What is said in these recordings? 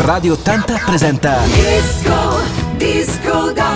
Radio 80 presenta Disco Doc.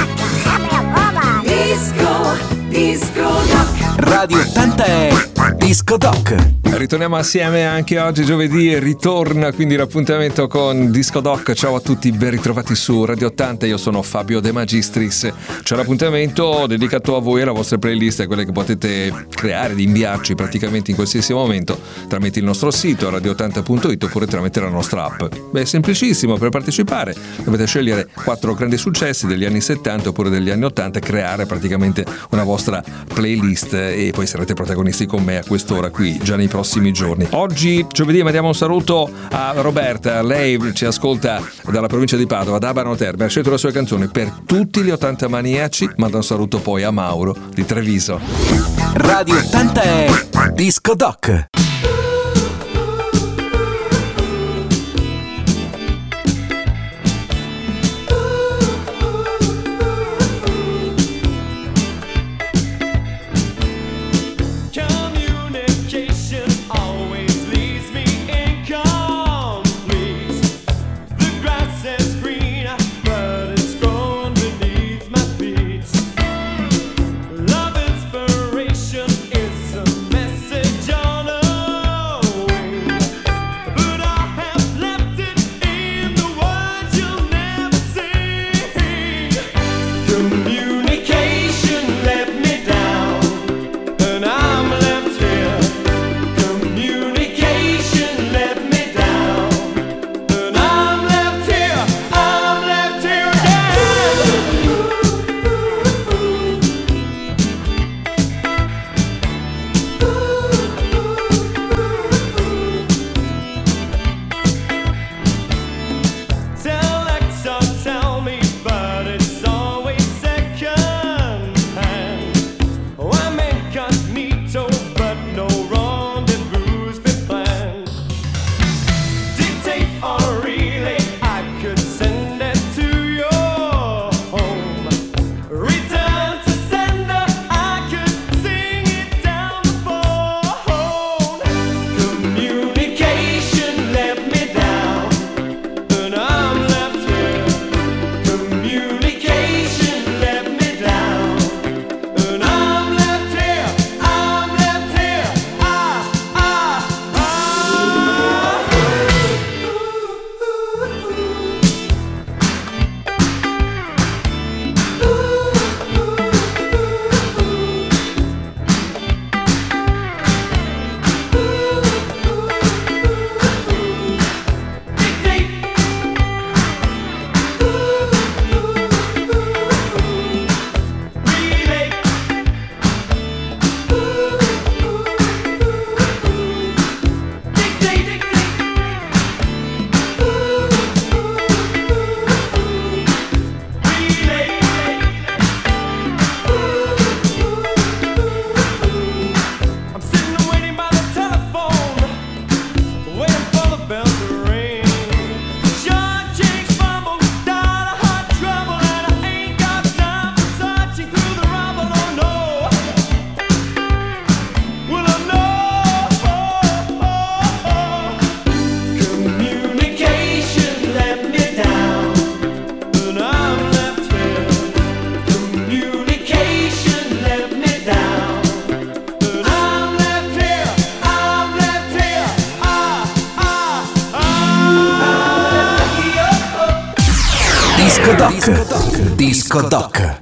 Disco Doc. Radio 80 è Disco Doc. Ritorniamo assieme anche oggi giovedì, ritorna quindi l'appuntamento con Disco Doc. Ciao a tutti, ben ritrovati su Radio 80, io sono Fabio De Magistris. C'è l'appuntamento dedicato a voi e alla vostra playlist, quelle che potete creare, di inviarci praticamente in qualsiasi momento tramite il nostro sito radio80.it oppure tramite la nostra app. Beh, è semplicissimo. Per partecipare dovete scegliere 4 grandi successi degli anni 70 oppure degli anni 80 e creare praticamente una vostra playlist e poi sarete protagonisti con me a quest'ora qui già nei prossimi giorni. Oggi giovedì mandiamo un saluto a Roberta, lei ci ascolta dalla provincia di Padova, da Abano Terme, ha scelto la sua canzone per tutti gli 80 maniaci. Manda un saluto poi a Mauro di Treviso. Radio 80 è Disco Doc. Disco Doc.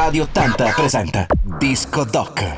Radio 80 presenta Disco Doc.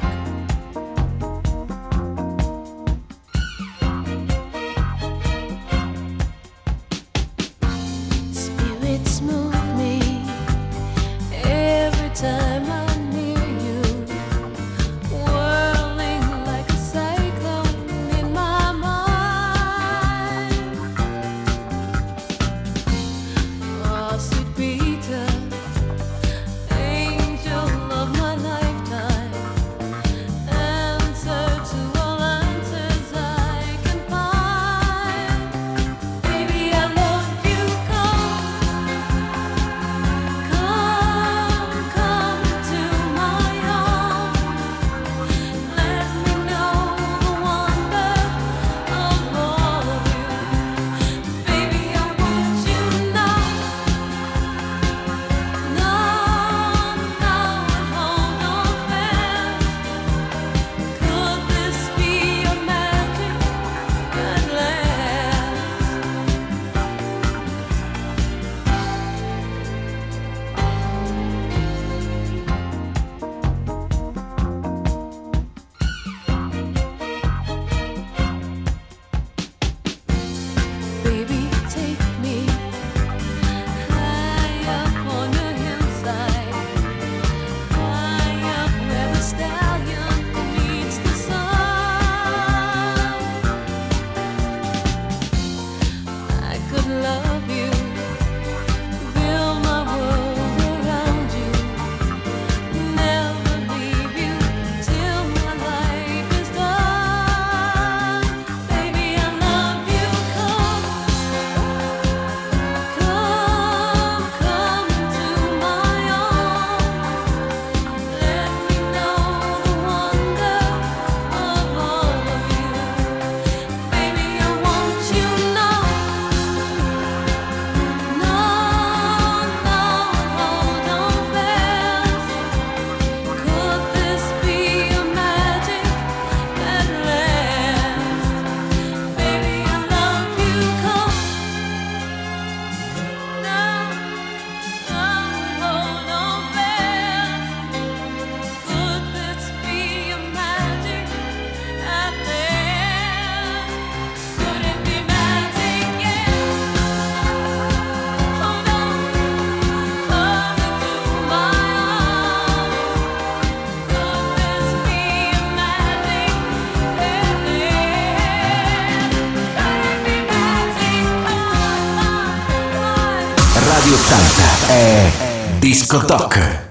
Radio 80 è Disco Doc.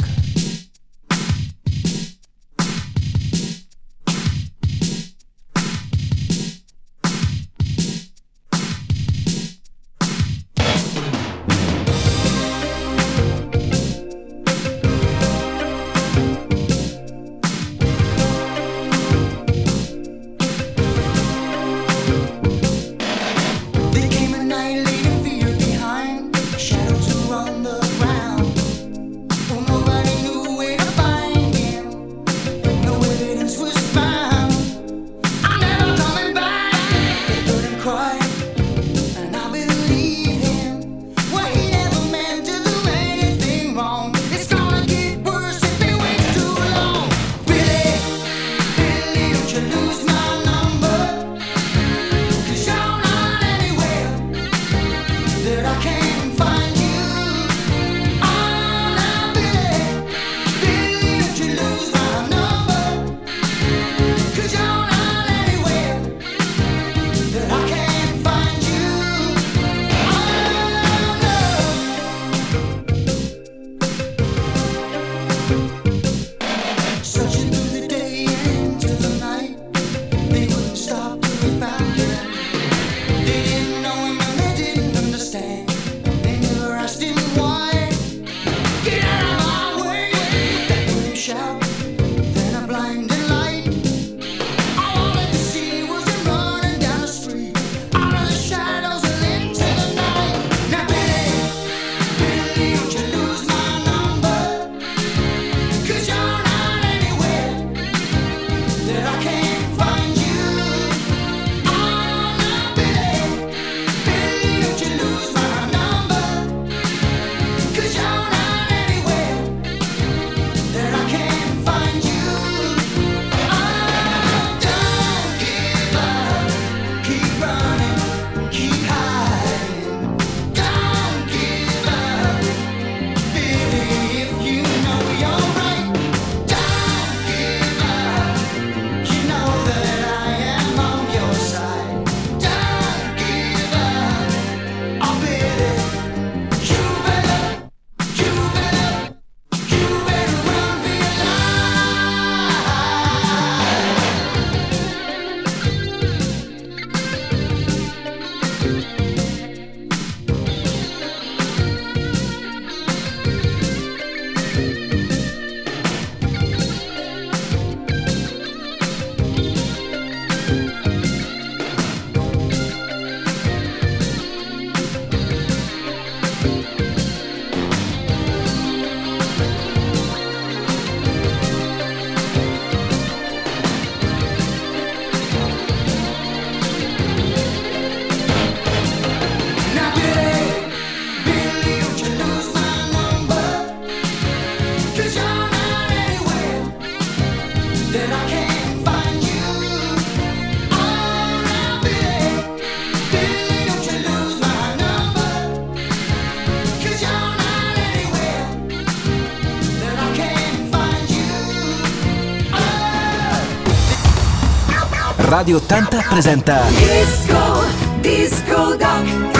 Nobody Radio 80 presenta Disco Duck.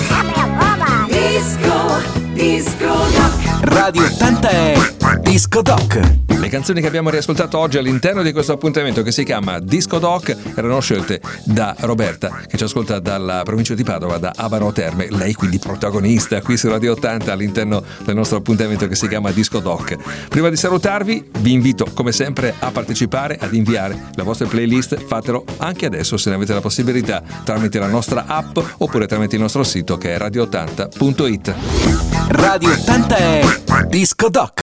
Disco Duck. Radio 80 è Disco Doc. Le canzoni che abbiamo riascoltato oggi all'interno di questo appuntamento che si chiama Disco Doc erano scelte da Roberta, che ci ascolta dalla provincia di Padova, da Abano Terme. Lei quindi protagonista qui su Radio 80 all'interno del nostro appuntamento che si chiama Disco Doc. Prima di salutarvi vi invito come sempre a partecipare, ad inviare le vostre playlist. Fatelo anche adesso se ne avete la possibilità, tramite la nostra app oppure tramite il nostro sito che è radio80.it. Radio 80 è Disco Doc.